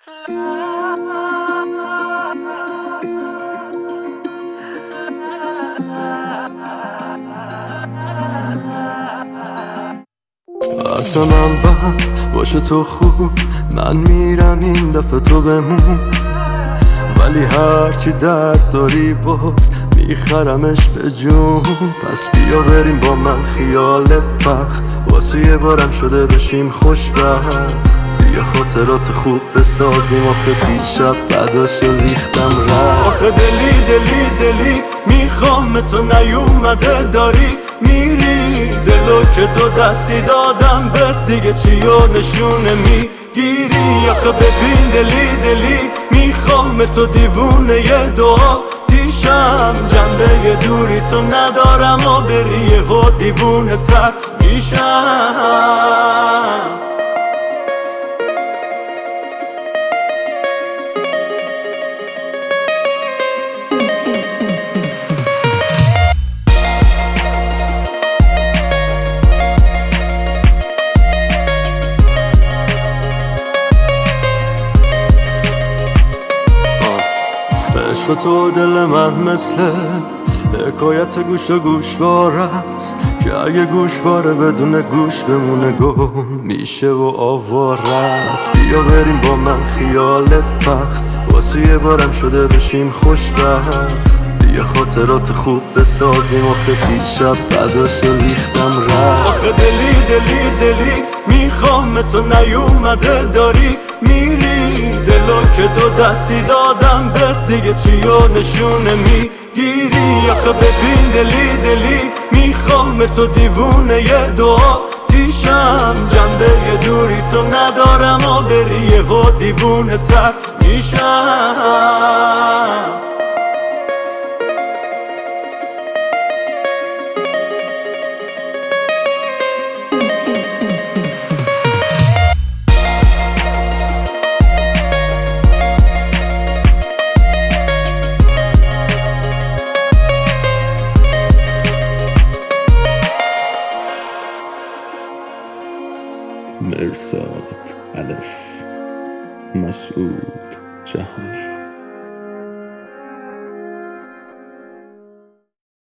اصلا من بد باشه تو خوب، من میرم این دفعه تو بمون، ولی هرچی درد داری باز میخرمش به جون. پس بیا بریم با من خیالت پخ، واسه یه بارم شده بشیم خوشبخت. بیا خاطرات خوب بسازیم، آخه دیشب بعداشو ریختم رفت. آخه دلی میخوام تو نیومده داری میری، دلو که دو دستی دادم به دیگه چیو نشونه میگیری. آخه ببین دلی میخوام تو دیوونه یه دعا تیشم، جنبه دوری تو ندارم و بری و دیوونه تر میشم. عشق تو دل من مثل حکایت گوش و گوشوار است، که اگه گوشواره بدون گوش بمونه گم میشه و آواره است. بیا بریم با من خیالت پخ، واسه یه بارم شده بشیم خوشبخت. بیا خاطرات خوب بسازیم، آخه دیشب بعداشو ریختم رفت. آخه دلی میخوام تو نیومده داری میری، دلو که دو دستی دادم به دیگه چیو نشونه میگیری. آخه ببین دلی میخوام تو دیوونه یه دعا تیشم، جنبه دوری تو ندارم و بری و دیوونه تر میشم. مرزاد الف مسعود جهانی.